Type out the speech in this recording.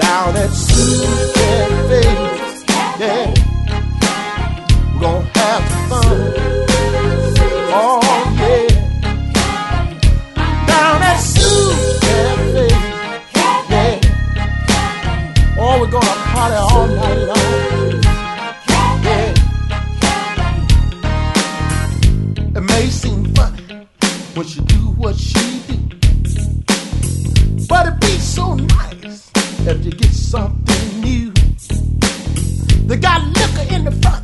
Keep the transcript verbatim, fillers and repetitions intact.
down at Sue's Cafe. Yeah, we're gonna have some fun. Oh yeah, down at Sue's Cafe. Yeah, oh we're gonna party all night long. Yeah, it may seem funny when she do what she do, but it be so nice if you get something new. They got liquor in the front